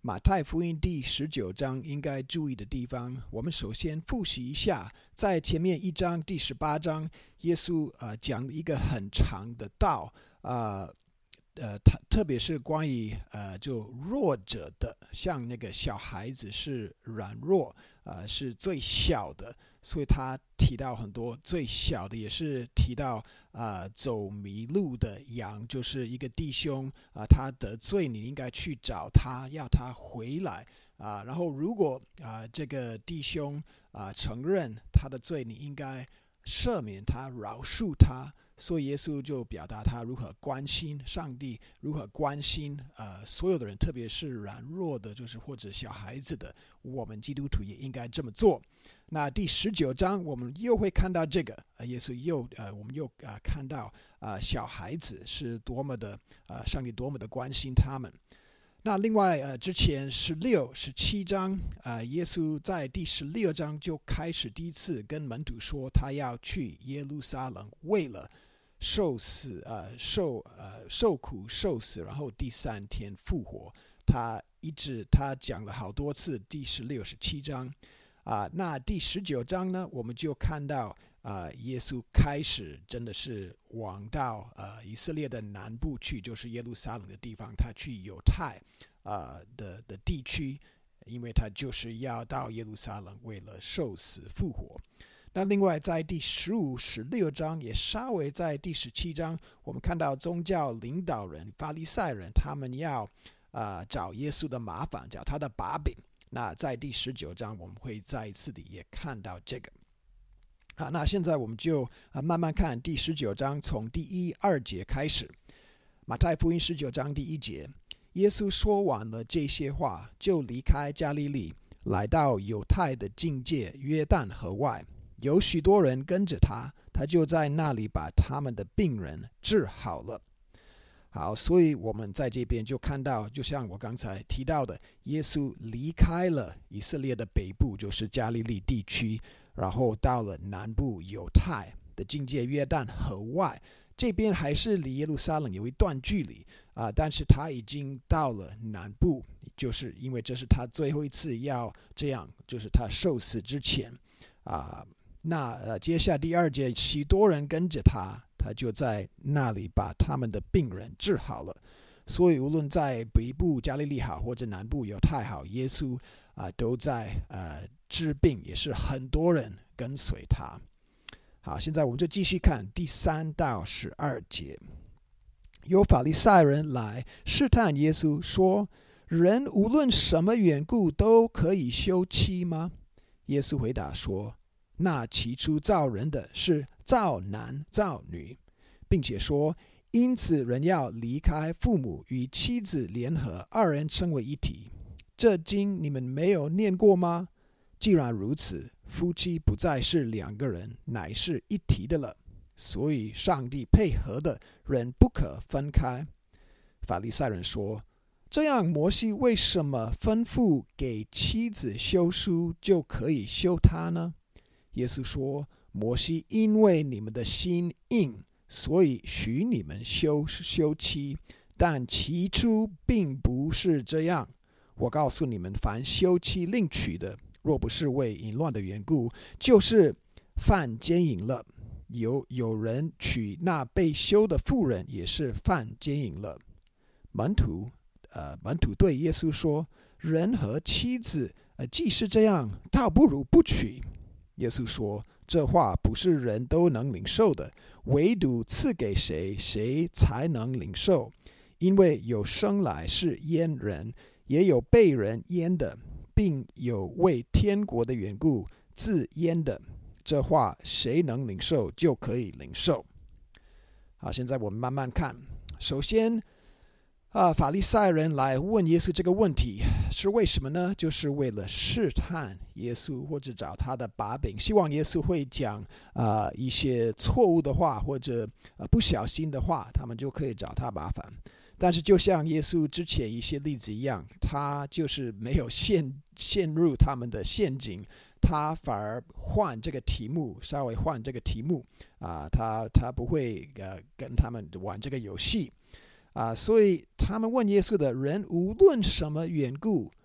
马太福音第19章应该注意的地方，我们首先复习一下，在前面一章第18章，耶稣讲了一个很长的道，特别是关于就弱者的，像那个小孩子是软弱，是最小的，所以他提到很多最小的，也是提到走迷路的羊，就是一个弟兄他得罪你，应该去找他，要他回来然后如果这个弟兄承认他的罪，你应该赦免他，饶恕他。所以耶稣就表达他如何关心上帝，如何关心所有的人，特别是软弱的，就是或者小孩子的，我们基督徒也应该这么做。那第19章我们又会看到这个耶稣我们又看到小孩子是多么的上帝多么的关心他们。那另外之前16、17章耶稣在第16章就开始第一次跟门徒说他要去耶路撒冷，为了受苦受死，然后第3天复活。他讲了好多次第16、17章那第19章呢，我们就看到耶稣开始真的是往到以色列的南部去，就是耶路撒冷的地方，他去犹太的地区，因为他就是要到耶路撒冷为了受死复活。那另外在第15、16章，也稍微在第17章，我们看到宗教领导人法利赛人他们要找耶稣的麻烦，找他的把柄。那在第19章我们会再一次的也看到这个那现在我们就慢慢看第19章，从第1、2节开始。马太福音19章第1节，耶稣说完了这些话，就离开加利利，来到犹太的境界约旦河外，有许多人跟着他，他就在那里把他们的病人治好了。好，所以我们在这边就看到，就像我刚才提到的，耶稣离开了以色列的北部，就是加利利地区，然后到了南部犹太的境界约旦河外，这边还是离耶路撒冷有一段距离但是他已经到了南部，就是因为这是他最后一次要这样，就是他受死之前接下来第2节，许多人跟着他，他就在那里把他们的病人治好了。所以无论在北部加利利好，或者南部犹太好，耶稣都在治病，也是很多人跟随他。好，现在我们就继续看第3到12节。有法利赛人来试探耶稣，说：人无论什么缘故都可以休妻吗？耶稣回答说：那起初造人的是造男造女，并且说，因此人要离开父母，与妻子联合，二人成为一体。这经你们没有念过吗？既然如此，夫妻不再是2个人，乃是一体的了。所以上帝配合的人不可分开。法利赛人说：这样摩西为什么吩咐给妻子休书就可以休她呢？耶稣说：摩西因为你们的心硬，所以许你们休妻，但起初并不是这样。我告诉你们，凡休妻另娶的，若不是为淫乱的缘故，就是犯奸淫了。有人娶那被休的妇人，也是犯奸淫了。门徒对耶稣说：人和妻子既是这样，倒不如不娶。耶稣说：这话不是人都能领受的，唯独赐给谁，谁才能领受。因为有生来是阉人，也有被人阉的，并有为天国的缘故自阉的。这话谁能领受，就可以领受。好，现在我们慢慢看。首先法利赛人来问耶稣这个问题是为什么呢？就是为了试探耶稣，或者找他的把柄，希望耶稣会讲一些错误的话，或者不小心的话，他们就可以找他麻烦。但是就像耶稣之前一些例子一样，他就是没有陷入他们的陷阱，他反而换这个题目，稍微换这个题目他不会跟他们玩这个游戏所以他们问耶稣的，人无论什么缘故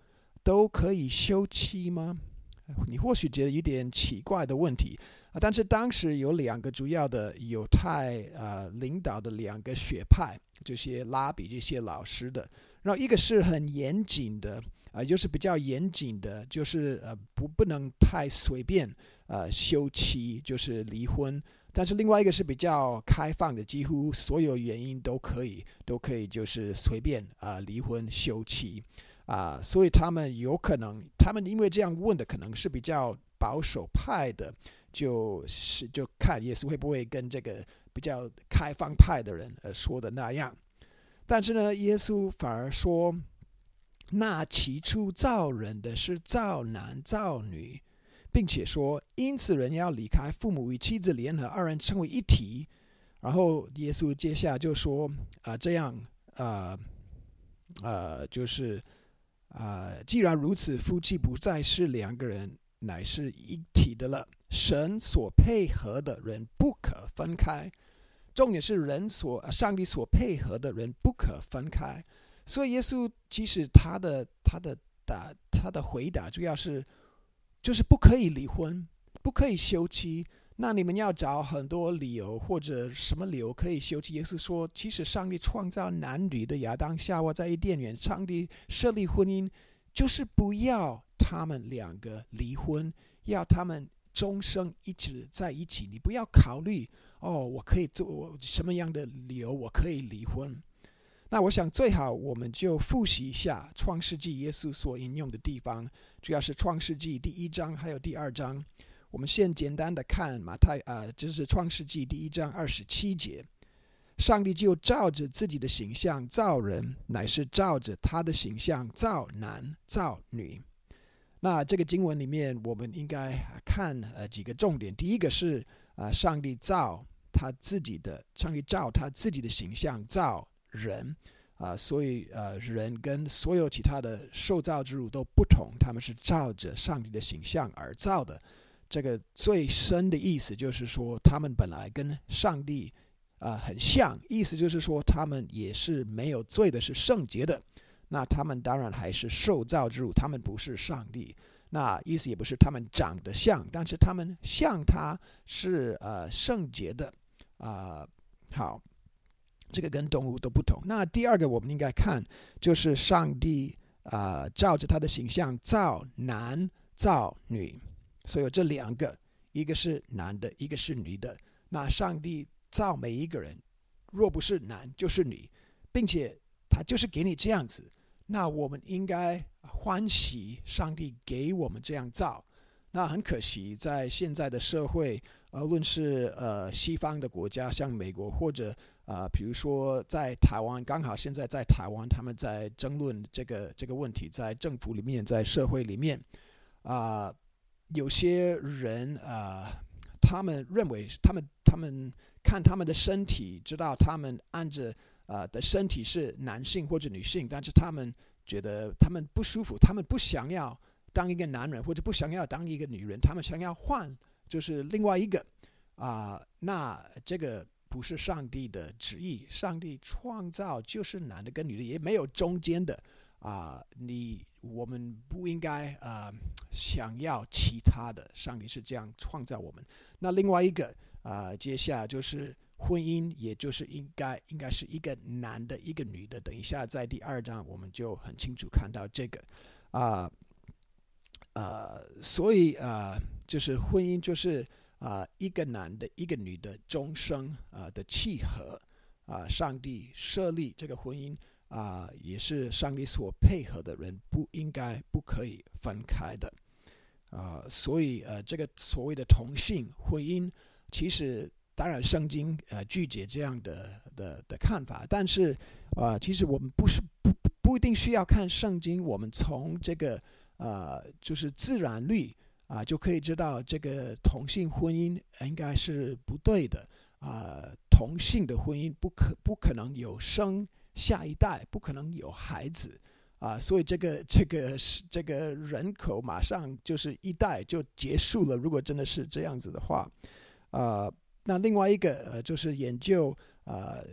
都可以休妻吗？你或许觉得有点奇怪的问题但是当时有2个主要的犹太领导的2个学派，这些拉比这些老师的，然后一个是很严谨的就是比较严谨的，就是不能太随便休妻，就是离婚。但是另外一个是比较开放的，几乎所有原因都可以就是随便离婚休妻所以他们有可能，他们因为这样问的可能是比较保守派的，就看耶稣会不会跟这个比较开放派的人说的那样。但是呢，耶稣反而说，那起初造人的是造男造女，并且说，因此人要离开父母与妻子联合，2人成为一体。然后耶稣接下来就说这样就是既然如此，夫妻不再是2个人，乃是一体的了。神所配合的人不可分开。重点是上帝所配合的人不可分开。所以耶稣其实他的回答主要是就是不可以离婚，不可以休妻。那你们要找很多理由或者什么理由可以休妻？耶稣说，其实上帝创造男女的亚当夏娃在伊甸园，上帝设立婚姻就是不要他们2个离婚，要他们终生一直在一起。你不要考虑我可以做什么样的理由我可以离婚。那我想最好我们就复习一下创世纪耶稣所引用的地方，主要是创世纪第1章还有第2章。我们先简单的看就是创世纪第1章27节，上帝就照着自己的形象造人，乃是照着他的形象造男造女。那这个经文里面我们应该看几个重点。第一个是上帝照他自己的形象造人所以人跟所有其他的受造之物都不同，他们是照着上帝的形象而造的。这个最深的意思就是说，他们本来跟上帝很像，意思就是说他们也是没有罪的，是圣洁的。那他们当然还是受造之物，他们不是上帝。那意思也不是他们长得像，但是他们像他是圣洁的好，这个跟动物都不同。那第二个我们应该看，就是上帝照着他的形象造男造女，所以有这2个，一个是男的，一个是女的。那上帝造每一个人，若不是男就是女，并且他就是给你这样子，那我们应该欢喜上帝给我们这样造。那很可惜，在现在的社会无论是西方的国家，像美国，或者比如说在台湾，刚好现在在台湾他们在争论这个问题，在政府里面，在社会里面有些人他们认为他们看他们的身体，知道他们按着的身体是男性或者女性，但是他们觉得他们不舒服，他们不想要当一个男人，或者不想要当一个女人，他们想要换就是另外一个那这个不是上帝的旨意。上帝创造就是男的跟女的，也没有中间的我们不应该想要其他的，上帝是这样创造我们。那另外一个接下来就是婚姻，也就是应该是一个男的一个女的。等一下在第2章我们就很清楚看到这个所以就是婚姻就是一个男的一个女的终生的契合上帝设立这个婚姻也是上帝所配合的人不可以分开的所以这个所谓的同性婚姻，其实当然圣经拒绝这样的看法，但是其实我们不一定需要看圣经，我们从这个就是自然律就可以知道这个同性婚姻应该是不对的同性的婚姻不可能有生下一代，不可能有孩子所以这个人口马上就是一代就结束了，如果真的是这样子的话那另外一个就是研究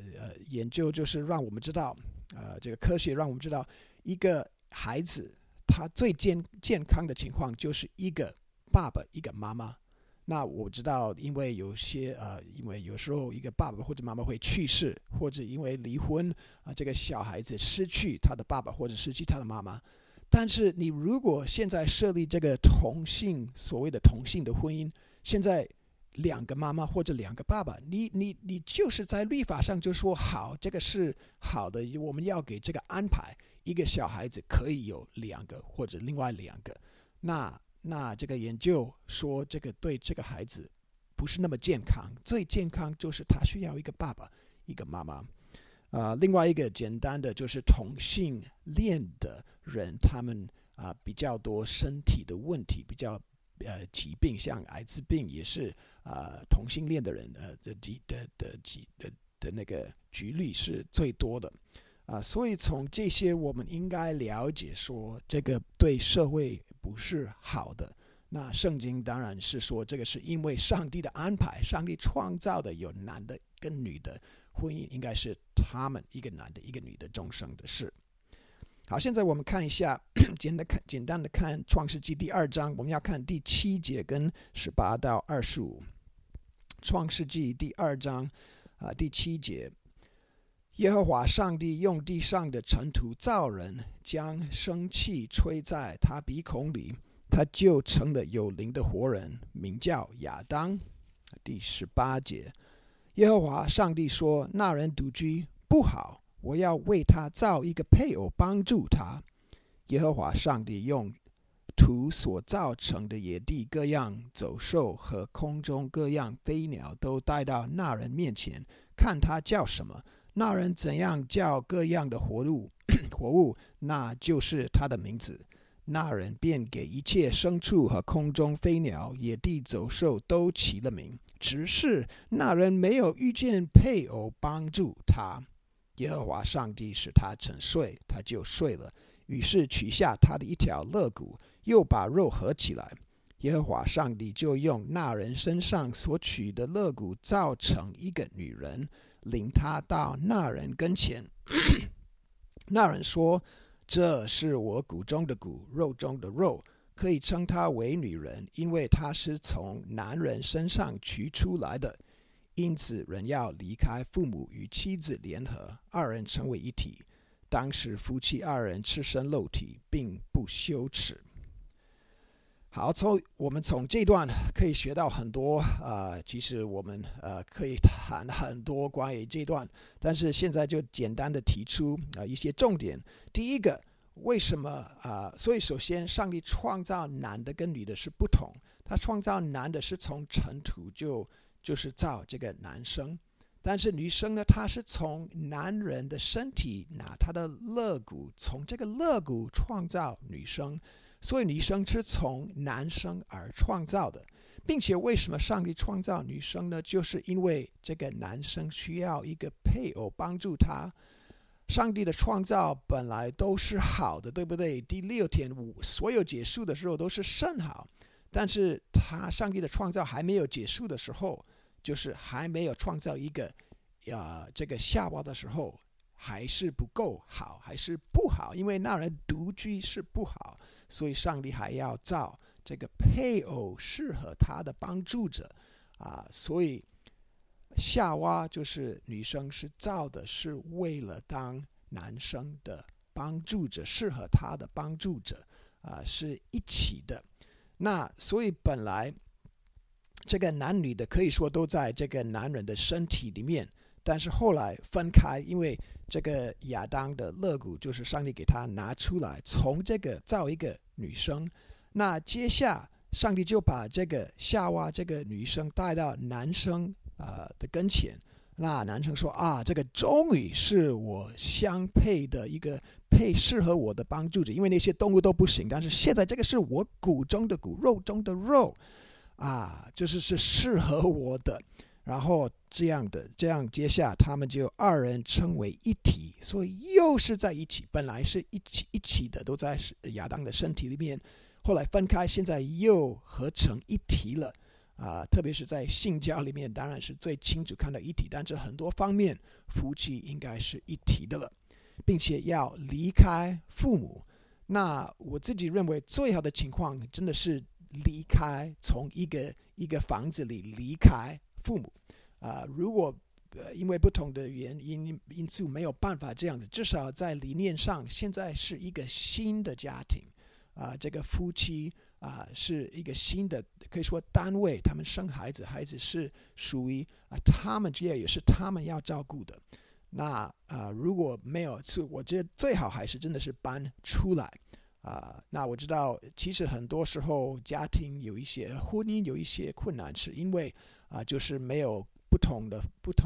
就是让我们知道这个科学让我们知道一个孩子他最健康的情况就是一个爸爸一个妈妈。那我知道，因为有时候一个爸爸或者妈妈会去世，或者因为离婚这个小孩子失去他的爸爸或者失去他的妈妈。但是你如果现在设立这个所谓的同性的婚姻，现在两个妈妈或者两个爸爸，你就是在律法上就说好，这个是好的，我们要给这个安排，一个小孩子可以有两个或者另外两个。那这个研究说，这个对这个孩子不是那么健康，最健康就是他需要一个爸爸一个妈妈。另外一个简单的就是同性恋的人，他们比较多身体的问题，比较疾病，像艾滋病也是同性恋的人的那个几率是最多的。所以从这些我们应该了解说，这个对社会不是好的。那圣经当然是说，这个是因为上帝的安排，上帝创造的有男的跟女的婚姻，应该是他们一个男的一个女的终生的事。好，现在我们看一下，简单的看创世纪第2章，我们要看第7节跟18到25。创世纪第2章第7节，耶和华上帝用地上的尘土造人，将生气吹在他鼻孔里，他就成了有灵的活人，名叫亚当。第18节，耶和华上帝说，那人独居不好，我要为他造一个配偶帮助他。耶和华上帝用土所造成的野地各样走兽和空中各样飞鸟都带到那人面前，看他叫什么。那人怎样叫各样的活物，那就是他的名字。那人便给一切牲畜和空中飞鸟、野地走兽都起了名，只是那人没有遇见配偶帮助他。耶和华上帝使他沉睡，他就睡了，于是取下他的一条肋骨，又把肉合起来。耶和华上帝就用那人身上所取的肋骨造成一个女人，领他到那人跟前。那人说，这是我骨中的骨，肉中的肉，可以称她为女人，因为她是从男人身上取出来的。因此人要离开父母，与妻子联合，二人成为一体。当时夫妻二人赤身露体，并不羞耻。好，我们从这段可以学到很多其实我们可以谈很多关于这段，但是现在就简单的提出一些重点。第一个，为什么所以首先上帝创造男的跟女的是不同，他创造男的是从尘土就是造这个男生，但是女生呢，她是从男人的身体拿他的肋骨，从这个肋骨创造女生。所以女生是从男生而创造的，并且为什么上帝创造女生呢？就是因为这个男生需要一个配偶帮助他。上帝的创造本来都是好的，对不对？第6天所有结束的时候都是甚好，但是上帝的创造还没有结束的时候，就是还没有创造一个这个夏娃的时候，还是不够好，还是不好，因为那人独居是不好，所以上帝还要造这个配偶适合他的帮助者所以夏娃就是女生是造的是为了当男生的帮助者，适合他的帮助者是一起的。那所以本来这个男女的可以说都在这个男人的身体里面，但是后来分开，因为这个亚当的肋骨就是上帝给他拿出来，从这个造一个女生。那接下上帝就把这个夏娃这个女生带到男生的跟前。那男生说这个终于是我相配的一个适合我的帮助者，因为那些动物都不行，但是现在这个是我骨中的骨，肉中的肉就是适合我的。然后这样接下他们就二人称为一体，所以又是在一起，本来是一起的，都在亚当的身体里面，后来分开，现在又合成一体了特别是在性交里面当然是最清楚看到一体，但是很多方面夫妻应该是一体的了，并且要离开父母。 那我自己认为最好的情况真的是离开，从一个房子里离开父母。如果因为不同的因素没有办法这样子，至少在理念上，现在是一个新的家庭。这个夫妻是一个新的，可以说单位，他们生孩子，孩子是属于他们也是他们要照顾的。那如果没有，我觉得最好还是真的是搬出来。那我知道，其实很多时候家庭婚姻有一些困难，是因为就是没有不同的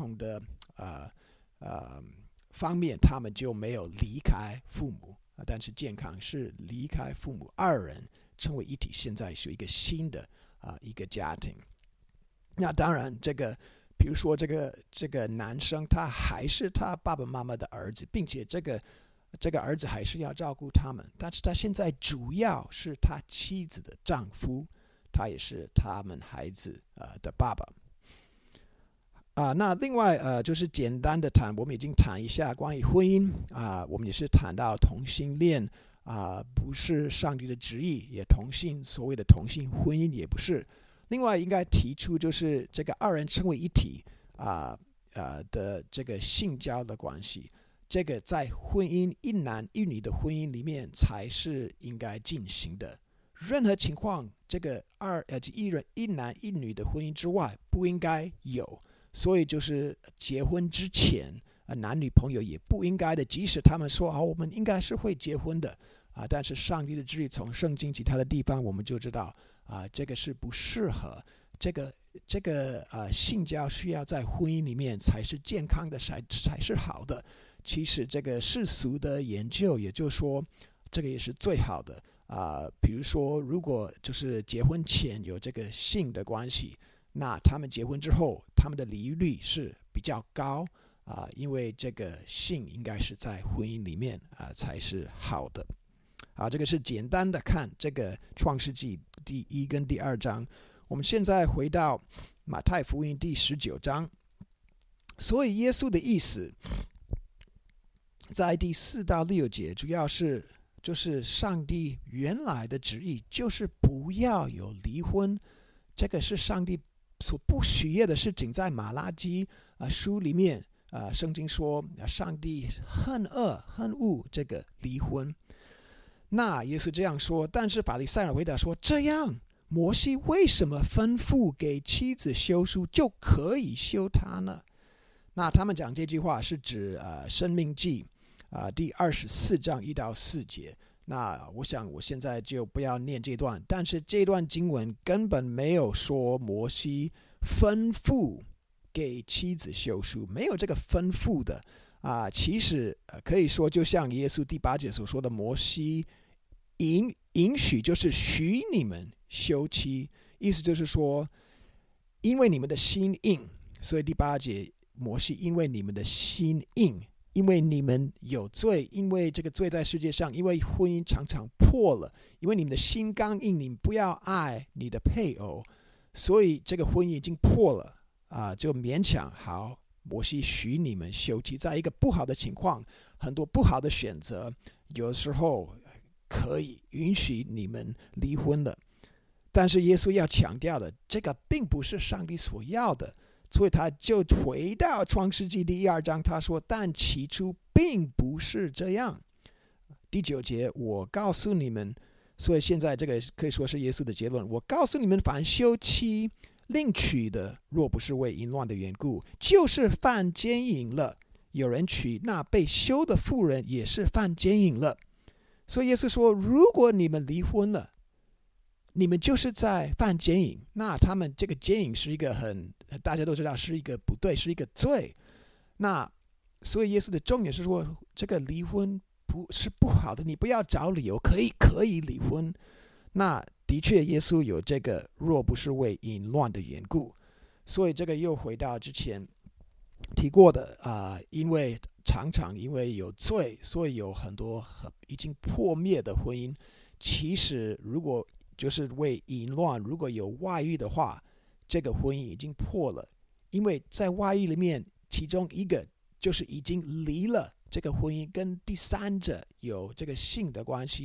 方面，他们就没有离开父母。但是健康是离开父母，二人成为一体，现在是一个新的一个家庭。那当然，比如说这个男生，他还是他爸爸妈妈的儿子，并且这个儿子还是要照顾他们，但是他现在主要是他妻子的丈夫，他也是他们孩子的爸爸。那另外就是简单的我们已经谈一下关于婚姻我们也是谈到同性恋不是上帝的旨意，也所谓的同性婚姻也不是。另外应该提出就是这个二人成为一体的这个性交的关系，这个在婚姻一男一女的婚姻里面才是应该进行的。任何情况，这个一男一女的婚姻之外不应该有。所以就是结婚之前男女朋友也不应该的，即使他们说我们应该是会结婚的但是上帝的旨意从圣经其他的地方我们就知道这个是不适合。这个性交需要在婚姻里面才是健康的，才是好的。其实这个世俗的研究也就是说这个也是最好的比如说如果就是结婚前有这个性的关系，那他们结婚之后，他们的离率是比较高因为这个性应该是在婚姻里面才是好的。这个是简单的看这个创世纪第1跟第2章。我们现在回到马太福音第19章。所以耶稣的意思在第4到6节，主要是就是上帝原来的旨意就是不要有离婚，这个是上帝所不许愿的事情。在马拉基书里面圣经说上帝恨恶这个离婚。那耶稣这样说，但是法利赛人回答说，这样摩西为什么吩咐给妻子休书就可以休她呢？那他们讲这句话是指申命记第24章1到4节。那我想我现在就不要念这段，但是这段经文根本没有说摩西吩咐给妻子休书，没有这个吩咐的其实可以说就像耶稣第8节所说的，摩西允许就是许你们休妻，意思就是说因为你们的心硬，所以第8节摩西因为你们的心硬，因为你们有罪，因为这个罪在世界上，因为婚姻常常破了，因为你们的心刚硬，你们不要爱你的配偶，所以这个婚姻已经破了就勉强好，摩西许你们休妻。在一个不好的情况，很多不好的选择，有时候可以允许你们离婚了。但是耶稣要强调的，这个并不是上帝所要的，所以他就回到创世纪第2章，他说但起初并不是这样。第9节我告诉你们，所以现在这个可以说是耶稣的结论，我告诉你们，凡休妻另娶的，若不是为淫乱的缘故，就是犯奸淫了。有人娶那被休的妇人，也是犯奸淫了。所以耶稣说，如果你们离婚了，你们就是在犯奸淫。那他们这个奸淫是一个大家都知道是一个不对，是一个罪。那所以耶稣的重点是说，这个离婚不是不好的，你不要找理由，可以离婚。那的确耶稣有这个若不是为淫乱的缘故。所以这个又回到之前提过的因为常常因为有罪，所以有很多已经破灭的婚姻。其实如果就是为淫乱，如果有外遇的话，这个婚姻已经破了。因为在外遇里面，其中一个就是已经离了这个婚姻，跟第三者有这个性的关系，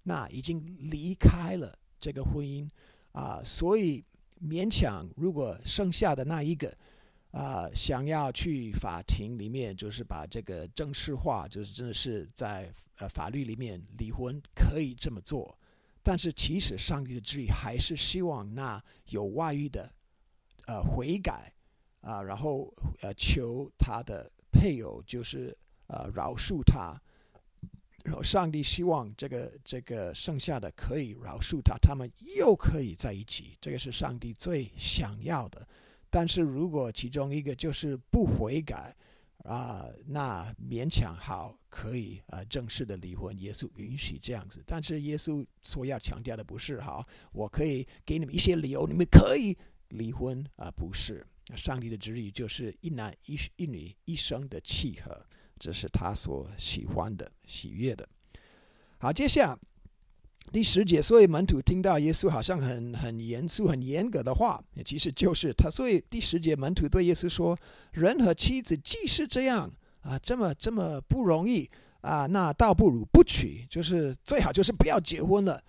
那已经离开了这个婚姻所以勉强如果剩下的那一个想要去法庭里面，就是把这个正式化，就是真的是在法律里面离婚可以这么做，但是其实上帝的旨意还是希望那有外遇的悔改然后求他的配偶就是饶恕他，然后上帝希望这个剩下的可以饶恕他，他们又可以在一起，这个是上帝最想要的。但是如果其中一个就是不悔改那勉强好可以正式的离婚，耶稣允许这样子。但是耶稣所要强调的不是好，我可以给你们一些理由，你们可以离婚不是。上帝的旨意就是一男一女一生的契合，这是他所喜欢的喜悦的。好，接下来第10节，所以门徒听到耶稣好像很严肃很严格的话，其实就是他。所以第10节门徒对耶稣说，人和妻子既是这样这么不容易那倒不如不娶，就是最好就是不要结婚了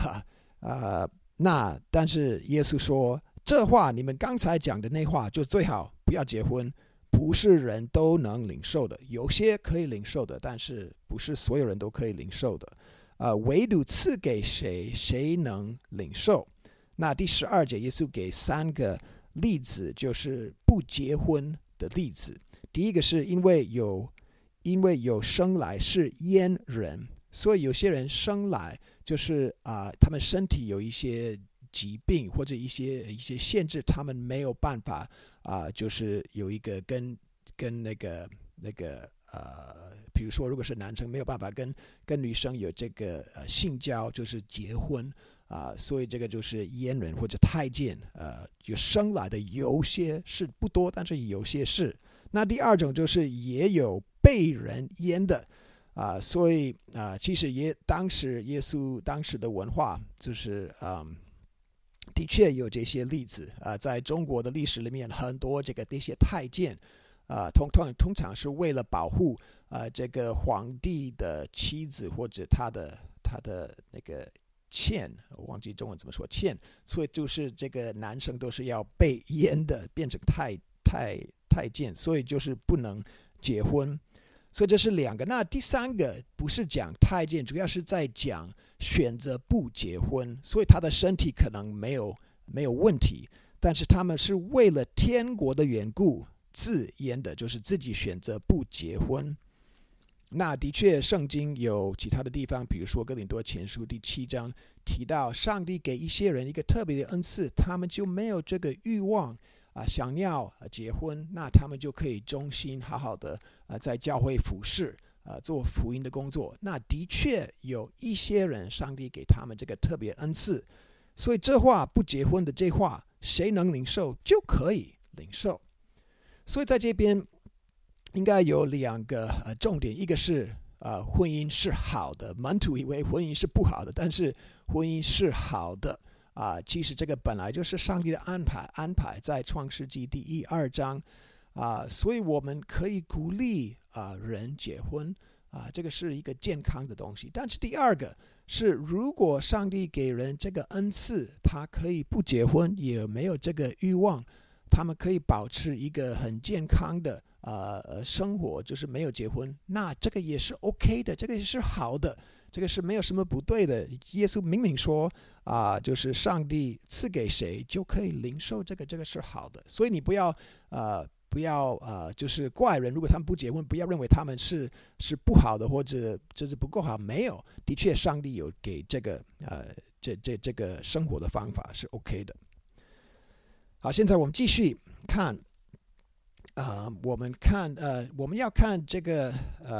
那但是耶稣说，这话你们刚才讲的那话就最好不要结婚，不是人都能领受的，有些可以领受的，但是不是所有人都可以领受的唯独赐给谁，谁能领受。那第12节，耶稣给3个例子，就是不结婚的例子。第一个是因为有生来是阉人，所以有些人生来就是他们身体有一些疾病或者一些限制，他们没有办法就是有一个跟那个比如说如果是男生没有办法跟女生有这个性交，就是结婚所以这个就是阉人或者太监有生来的，有些是不多，但是有些是。那第二种就是也有被人阉的所以其实当时耶稣当时的文化就是的确有这些例子在中国的历史里面，很多这些太监通常是为了保护这个皇帝的妻子或者他的那个妾，我忘记中文怎么说妾，所以就是这个男生都是要被阉的，变成太监，所以就是不能结婚。所以这是2个。那第3个不是讲太监，主要是在讲选择不结婚，所以他的身体可能没有问题，但是他们是为了天国的缘故自阉的，就是自己选择不结婚。那的确圣经有其他的地方，比如说哥林多前书第7章提到，上帝给一些人一个特别的恩赐，他们就没有这个欲望想要结婚，那他们就可以忠心好好的在教会服侍做福音的工作。那的确有一些人上帝给他们这个特别恩赐，所以这话不结婚的这话谁能领受就可以领受。所以在这边应该有2个重点，一个是婚姻是好的，门徒以为婚姻是不好的，但是婚姻是好的其实这个本来就是上帝的安排在创世纪第1、2章所以我们可以鼓励人结婚这个是一个健康的东西。但是第2个是，如果上帝给人这个恩赐，他可以不结婚，也没有这个欲望，他们可以保持一个很健康的生活，就是没有结婚，那这个也是 OK 的，这个也是好的，这个是没有什么不对的。耶稣明明说就是上帝赐给谁就可以领受这个是好的。所以你不要就是怪人，如果他们不结婚，不要认为他们是不好的或者就是不够好，没有，的确上帝有给这个这个生活的方法是 OK 的。好，现在我们继续看我们要看这个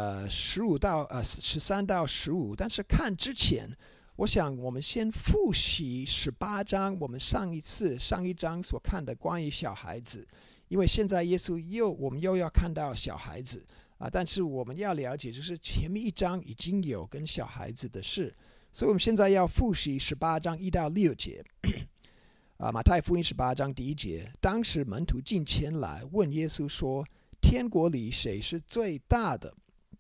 13到15，但是看之前，我想我们先复习18章，我们上一章所看的关于小孩子，因为现在耶稣我们又要看到小孩子但是我们要了解，就是前面1章已经有跟小孩子的事，所以我们现在要复习18章1到6节。马太福音18章第1节，当时门徒近前来问耶稣说，天国里谁是最大的？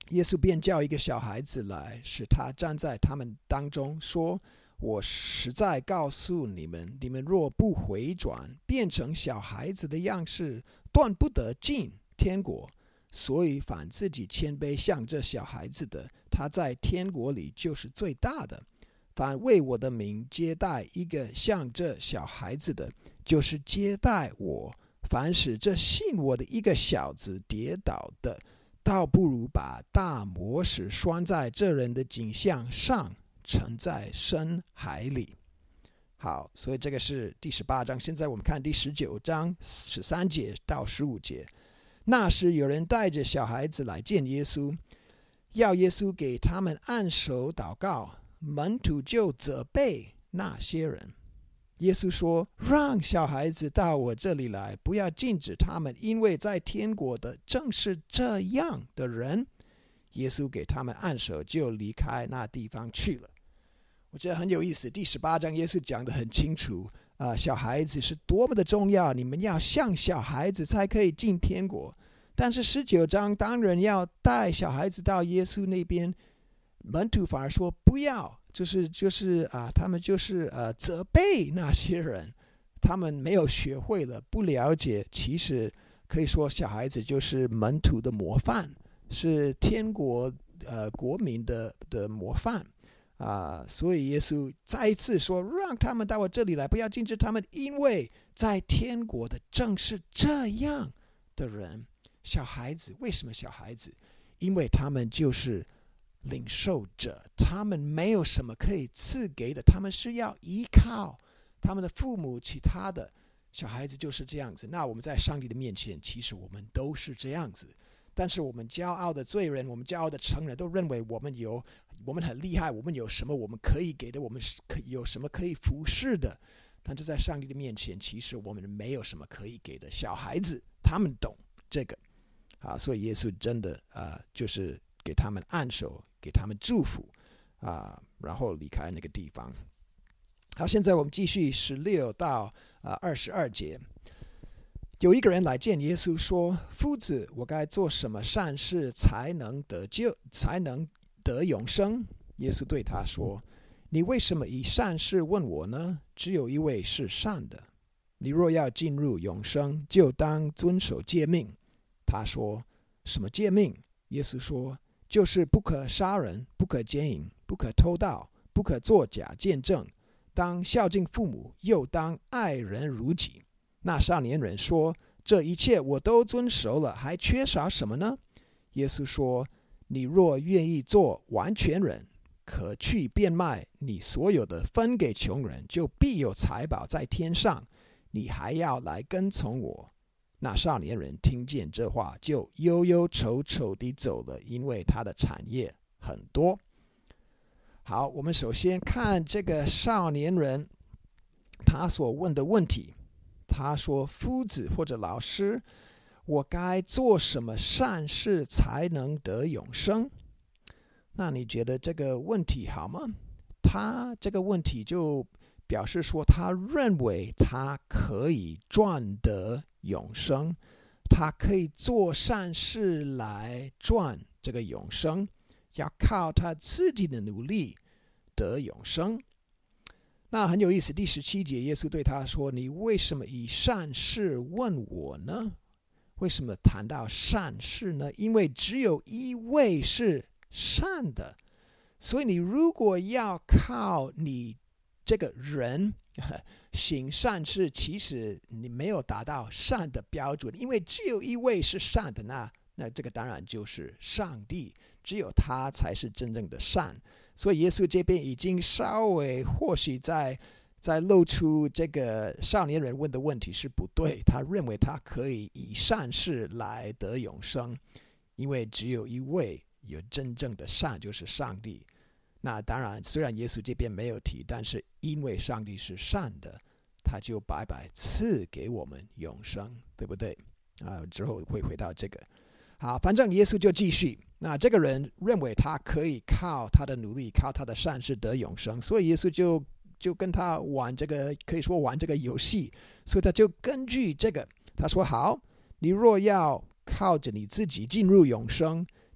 耶稣便叫一个小孩子来，使他站在他们当中，说：我实在告诉你们，你们若不回转，变成小孩子的样式，断不得进天国。所以凡自己谦卑像这小孩子的，他在天国里就是最大的。凡为我的名接待一个像这小孩子的，就是接待我。凡使这信我的一个小子跌倒的，倒不如把大磨石拴在这人的颈项上，沉在深海里。好，所以这个是第18章。现在我们看第19章13节到15节。那时有人带着小孩子来见耶稣，要耶稣给他们按手祷告。门徒就责备那些人。耶稣说：让小孩子到我这里来，不要禁止他们，因为在天国的正是这样的人。耶稣给他们按手，就离开那地方去了。我觉得很有意思，第18章耶稣讲得很清楚，小孩子是多么的重要，你们要像小孩子才可以进天国。但是19章当人要带小孩子到耶稣那边，门徒反而说不要，他们就是责备那些人，他们没有学会了，不了解，其实可以说小孩子就是门徒的模范，是天国国民的模范所以耶稣再一次说：让他们到我这里来，不要禁止他们，因为在天国的正是这样的人。小孩子，为什么小孩子？因为他们就是领受者，他们没有什么可以赐给的，他们是要依靠他们的父母，其他的小孩子就是这样子。那我们在上帝的面前，其实我们都是这样子，但是我们骄傲的罪人，我们骄傲的成人，都认为我们很厉害，我们有什么我们可以给的，我们有什么可以服侍的。但是在上帝的面前，其实我们没有什么可以给的。小孩子他们懂这个所以耶稣真的就是给他们按手，给他们祝福然后离开那个地方。好，现在我们继续16到22节。有一个人来见耶稣说：夫子，我该做什么善事才能得救，才能得永生？耶稣对他说：你为什么以善事问我呢？只有一位是善的。你若要进入永生，就当遵守诫命。他说：什么诫命？耶稣说：就是不可杀人，不可奸淫，不可偷盗，不可作假见证，当孝敬父母，又当爱人如己。那少年人说：这一切我都遵守了，还缺少什么呢？耶稣说：你若愿意做完全人，可去变卖你所有的，分给穷人，就必有财宝在天上。你还要来跟从我。那少年人听见这话，就忧忧愁愁地走了，因为他的产业很多。好，我们首先看这个少年人他所问的问题。他说：夫子或者老师，我该做什么善事才能得永生？那你觉得这个问题好吗？他这个问题就表示说，他认为他可以赚得永生，他可以做善事来赚这个永生，要靠他自己的努力得永生。那很有意思，第17节耶稣对他说：你为什么以善事问我呢？为什么谈到善事呢？因为只有一位是善的，所以你如果要靠你这个人行善事，其实你没有达到善的标准，因为只有一位是善的，那这个当然就是上帝，只有他才是真正的善。所以耶稣这边已经稍微或许在露出这个少年人问的问题是不对，他认为他可以以善事来得永生，因为只有一位有真正的善，就是上帝。那当然虽然耶稣这边没有提，但是因为上帝是善的，他就白白赐给我们永生，对不对之后会回到这个。好，反正耶稣就继续。那这个人认为他可以靠他的努力，靠他的善事得永生，所以耶稣就跟他玩这个，可以说玩这个游戏。所以他就根据这个，他说：好，你若要靠着你自己进入永生，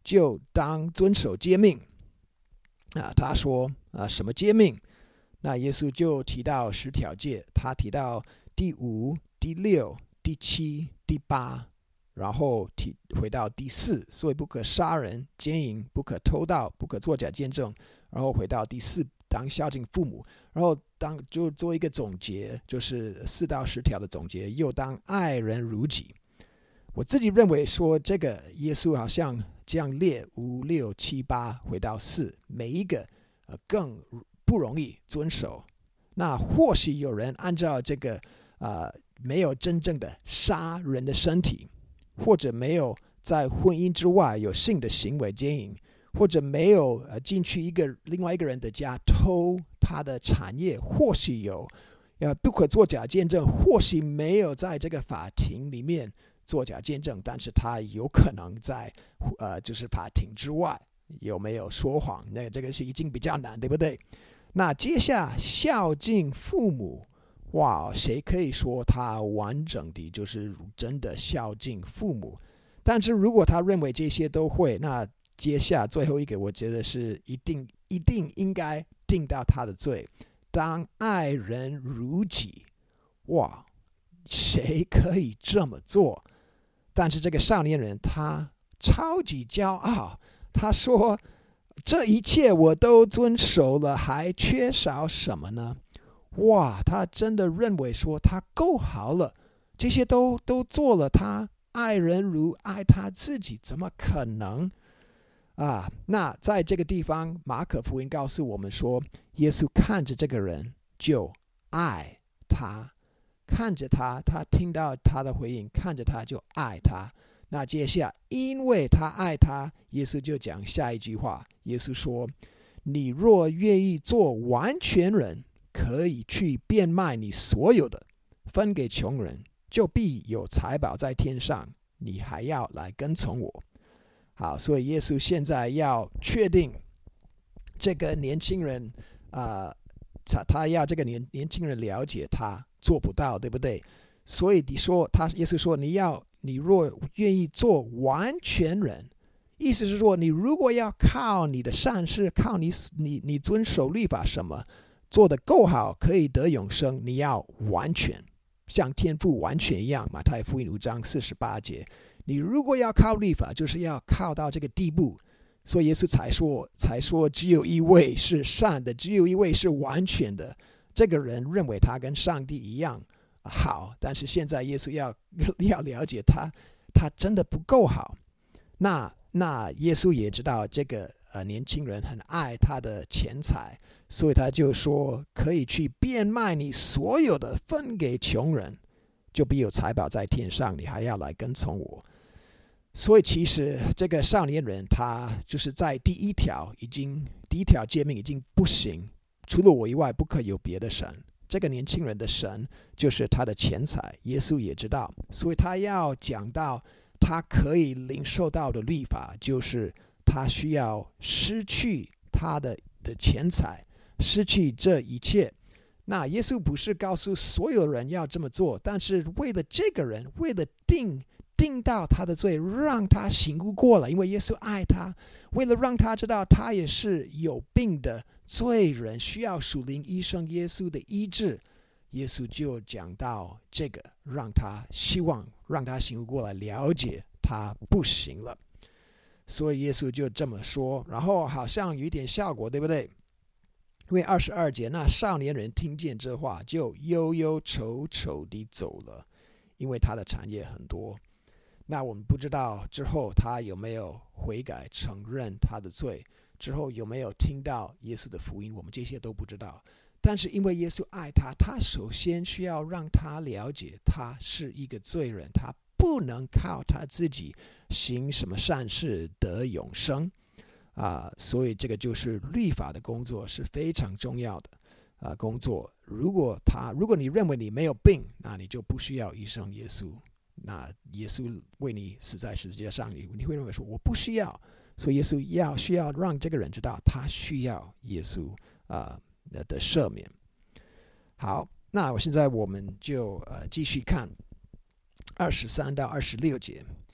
就当遵守诫命。他说什么诫命？那耶稣就提到10条诫，他提到第5、第6、第7、第8，然后回到第4，所以不可杀人、奸淫，不可偷盗，不可作假见证，然后回到第4，当孝敬父母，然后就做一个总结，就是4到10条的总结，又当爱人如己。我自己认为说，这个耶稣好像这样列5、6、7、8，回到4，每一个更不容易遵守。那或许有人按照这个没有真正的杀人的身体，或者没有在婚姻之外有性的行为奸淫，或者没有进去另外一个人的家偷他的产业，或许有不可作假见证，或许没有在这个法庭里面作假见证，但是他有可能在就是法庭之外有没有说谎，那这个是已经比较难，对不对？那接下孝敬父母，哇，谁可以说他完整的就是真的孝敬父母？但是如果他认为这些都会，那接下最后一个，我觉得是一定应该定到他的罪，当爱人如己。哇，谁可以这么做？但是这个少年人他超级骄傲，他说这一切我都遵守了，还缺少什么呢？哇，他真的认为说他够好了，这些都做了，他爱人如爱他自己，怎么可能那在这个地方，马可福音告诉我们说，耶稣看着这个人就爱他，看着他听到他的回应，看着他就爱他。那接下来因为他爱他，耶稣就讲下一句话，耶稣说，你若愿意做完全人，可以去变卖你所有的，分给穷人，就必有财宝在天上，你还要来跟从我。好，所以耶稣现在要确定这个年轻人他要这个年轻人了解他做不到，对不对？所以耶稣说你若愿意做完全人，意思是说，你如果要靠你的善事，靠你遵守律法什么做得够好，可以得永生，你要完全，像天父完全一样。马太福音5章48节，你如果要靠律法，就是要靠到这个地步。所以耶稣才说只有一位是善的，只有一位是完全的。这个人认为他跟上帝一样好，但是现在耶稣要了解他真的不够好。那耶稣也知道这个年轻人很爱他的钱财，所以他就说，可以去变卖你所有的，分给穷人，就必有财宝在天上，你还要来跟从我。所以其实这个少年人他就是在第一条诫命已经不行，除了我以外不可有别的神。这个年轻人的神就是他的钱财，耶稣也知道，所以他要讲到他可以领受到的律法，就是他需要失去他的钱财，失去这一切。那耶稣不是告诉所有人要这么做，但是为了这个人，为了定到他的罪，让他醒悟过来，因为耶稣爱他，为了让他知道他也是有病的罪人，需要属灵医生耶稣的医治，耶稣就讲到这个，希望让他醒悟过来，了解他不行了。所以耶稣就这么说，然后好像有一点效果，对不对？因为22节，那少年人听见这话，就忧忧愁愁地走了，因为他的产业很多。那我们不知道之后他有没有悔改，承认他的罪，之后有没有听到耶稣的福音，我们这些都不知道。但是因为耶稣爱他，他首先需要让他了解他是一个罪人，他不能靠他自己行什么善事得永生所以这个就是律法的工作，是非常重要的工作。如果你认为你没有病，那你就不需要医生耶稣。那耶稣为你死在十字架上，你会认为说我不需要，所以耶稣需要让这个人知道他需要耶稣的赦免。好，那现在我们就继续看23到26节。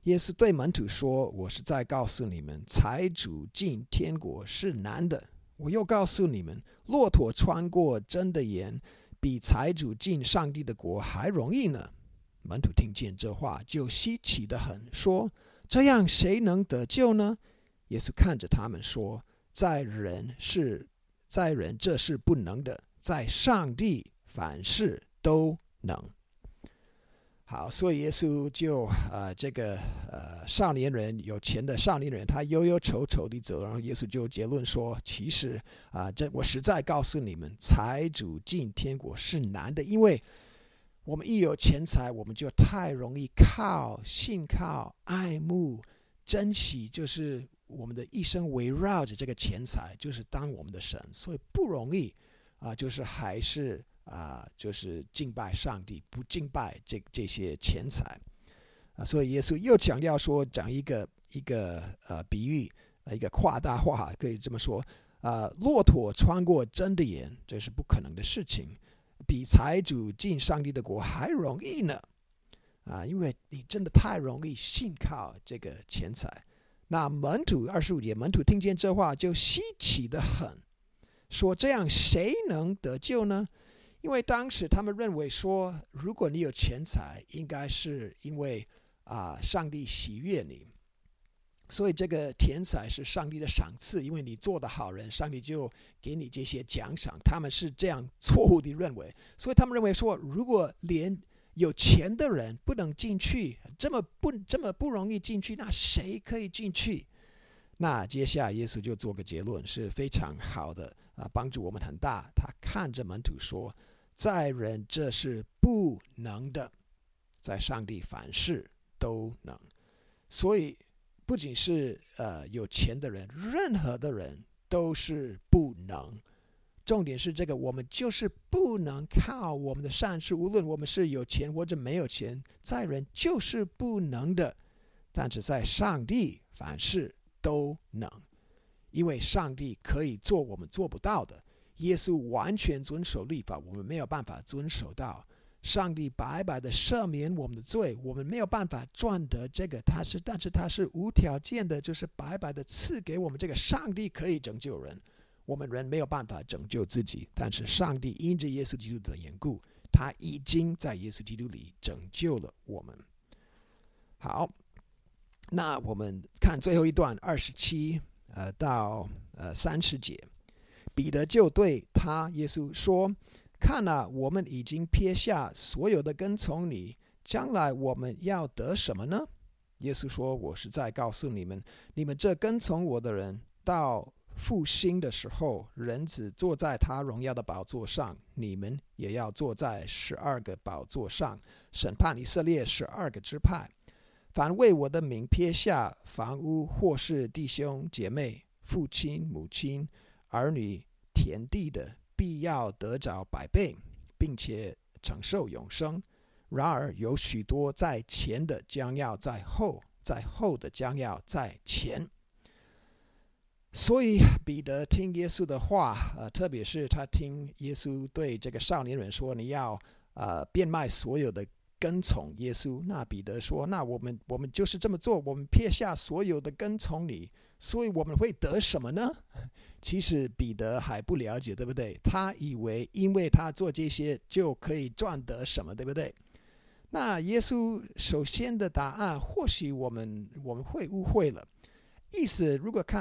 耶稣对门徒说，我是在告诉你们，财主进天国是难的。我又告诉你们，骆驼穿过针的眼，比财主进上帝的国还容易呢。门徒听见这话，就稀奇得很，说，这样谁能得救呢？耶稣看着他们说，在人这是不能的，在上帝凡事都能。好，所以耶稣就这个少年人，有钱的少年人，他忧忧愁愁地走，然后耶稣就结论说，其实我实在告诉你们，财主进天国是难的，因为我们一有钱财，我们就太容易信靠、爱慕、珍惜，就是我们的一生围绕着这个钱财，就是当我们的神，所以不容易就是还是就是敬拜上帝，不敬拜这些钱财所以耶稣又强调说，讲一个比喻，一个夸大化，可以这么说骆驼穿过针的眼，这是不可能的事情，比财主进上帝的国还容易呢因为你真的太容易信靠这个钱财。那门徒25节，门徒听见这话就稀奇得很，说这样谁能得救呢？因为当时他们认为说，如果你有钱财，应该是因为上帝喜悦你，所以这个钱财是上帝的赏赐，因为你做的好人，上帝就给你这些奖赏。他们是这样错误地认为，所以他们认为说，如果连有钱的人不能进去，这么不容易进去，那谁可以进去？那接下来耶稣就做个结论，是非常好的帮助我们很大。他看着门徒说，在人这是不能的，在上帝凡事都能。所以不仅是有钱的人，任何的人都是不能。重点是这个，我们就是不能靠我们的善事，无论我们是有钱或者没有钱，在人就是不能的。但是在上帝凡事都能，因为上帝可以做我们做不到的。耶稣完全遵守律法，我们没有办法遵守到。上帝白白的赦免我们的罪，我们没有办法赚得这个，但是他是无条件的，就是白白的赐给我们这个。上帝可以拯救人，我们人没有办法拯救自己，但是上帝因着耶稣基督的缘故，他已经在耶稣基督里拯救了我们。好，那我们看最后一段27到30节，彼得就对他耶稣说，看啊，我们已经撇下所有的跟从你，将来我们要得什么呢？耶稣说，我是在告诉你们，你们这跟从我的人，到复兴的时候，人子坐在他荣耀的宝座上，你们也要坐在12个宝座上，审判以色列12个支派。凡为我的名撇下房屋，或是弟兄姐妹、父亲母亲、儿女、田地的，必要得着100倍，并且承受永生。然而有许多在前的将要在后，在后的将要在前。所以彼得听耶稣的话特别是他听耶稣对这个少年人说，你要变卖所有的跟从耶稣。那彼得说，那我们就是这么做，我们撇下所有的跟从你，所以我们会得什么呢？其实彼得还不了解，对不对？他以为因为他做这些就可以赚得什么，对不对？那耶稣首先的答案，或许我们会误会了。意思如果看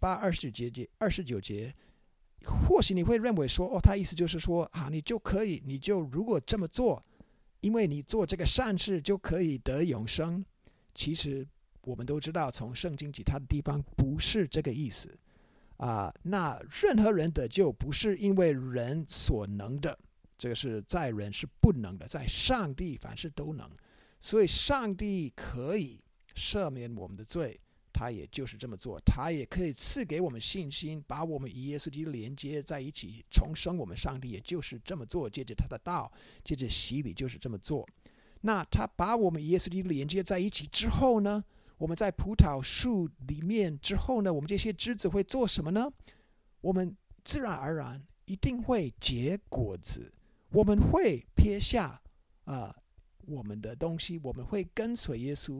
29节，或许你会认为说，他意思就是说你就如果这么做，因为你做这个善事就可以得永生。其实我们都知道，从圣经其他的地方不是这个意思那任何人得救不是因为人所能的，这个是在人是不能的，在上帝凡事都能。所以上帝可以赦免我们的罪，他也就是这么做，他也可以赐给我们信心，把我们与耶稣基督连接在一起，重生我们。上帝也就是这么做，借着他的道，借着洗礼，就是这么做。那他把我们与耶稣基督连接在一起之后呢，我们在葡萄树里面之后呢，我们这些枝子会做什么呢？我们自然而然一定会结果子，我们会撇下我们的东西，我们会跟随耶稣，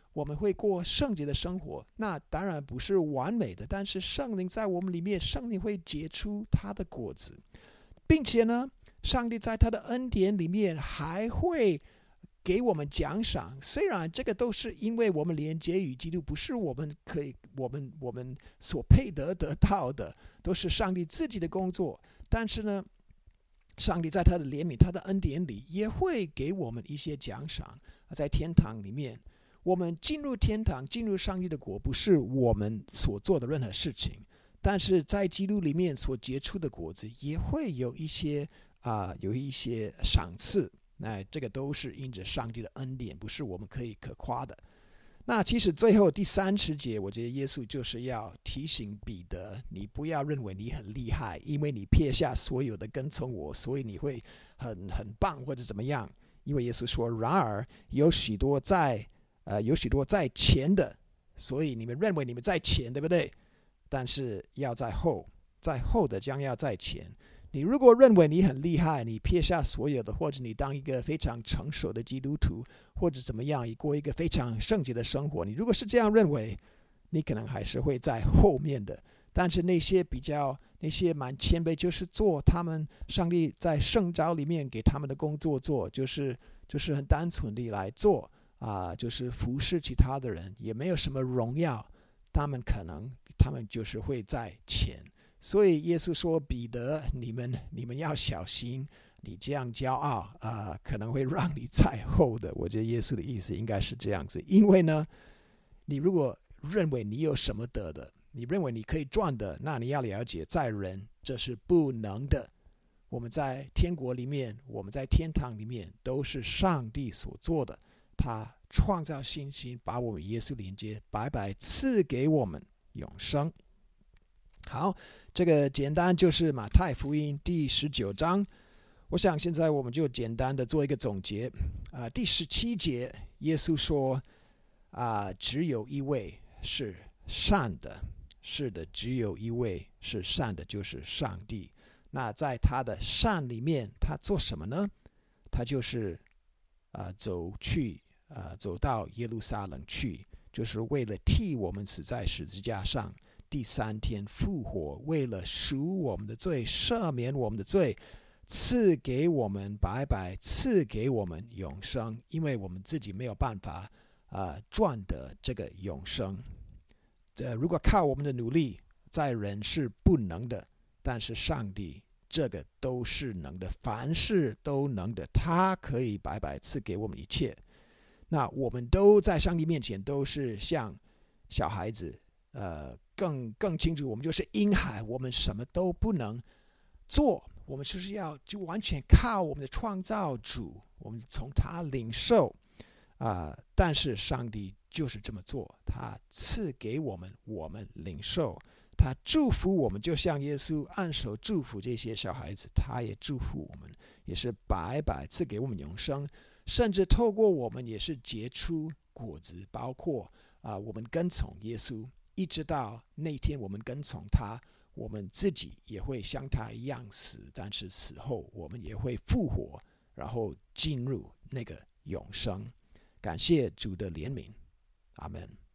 我们会过圣洁的生活，那当然不是完美的，但是圣灵在我们里面，圣灵会结出他的果子，并且呢，上帝在他的恩典里面还会给我们奖赏。虽然这个都是因为我们连接与基督，不是我们所配得到的，都是上帝自己的工作，但是呢，上帝在他的怜悯、他的恩典里也会给我们一些奖赏。在天堂里面，我们进入天堂，进入上帝的国，不是我们所做的任何事情，但是在基督里面所结出的果子也会有一些赏赐。那这个都是因着上帝的恩典，不是我们可夸的。那其实最后第30节，我觉得耶稣就是要提醒彼得，你不要认为你很厉害，因为你撇下所有的跟从我，所以你会很棒或者怎么样。因为耶稣说，然而有许多在前的，所以你们认为你们在前，对不对？但是要在后，在后的将要在前。你如果认为你很厉害，你撇下所有的，或者你当一个非常成熟的基督徒，或者怎么样，你过一个非常圣洁的生活，你如果是这样认为，你可能还是会在后面的。但是那些蛮谦卑，就是做他们上帝在圣召里面给他们的工作做，就是很单纯地来做就是服侍其他的人，也没有什么荣耀，他们就是会在前。所以耶稣说，彼得，你们要小心，你这样骄傲可能会让你在后的。我觉得耶稣的意思应该是这样子，因为呢，你如果认为你有什么得的，你认为你可以赚的，那你要了解，在人这是不能的。我们在天国里面，我们在天堂里面，都是上帝所做的，他创造信心，把我们耶稣连接，白白赐给我们永生。好，这个简单就是马太福音第19章。我想现在我们就简单的做一个总结。第17节，耶稣说只有一位是善的，是的，只有一位是善的，就是上帝。那在他的善里面，他做什么呢？他就是走到耶路撒冷去，就是为了替我们死在十字架上，第3天复活，为了赎我们的罪，赦免我们的罪，赐给我们白白赐给我们永生，因为我们自己没有办法赚得这个永生。如果靠我们的努力，在人是不能的，但是上帝这个都是能的，凡事都能的，他可以白白赐给我们一切。那我们都在上帝面前都是像小孩子，更清楚，我们就是婴孩，我们什么都不能做，我们就完全靠我们的创造主，我们从他领受但是上帝就是这么做，他赐给我们，我们领受，他祝福我们，就像耶稣按手祝福这些小孩子，他也祝福我们，也是白白赐给我们永生，甚至透过我们也是结出果子，包括我们跟从耶稣，一直到那天我们跟从他，我们自己也会像他一样死，但是死后我们也会复活，然后进入那个永生。感谢主的怜悯，阿们。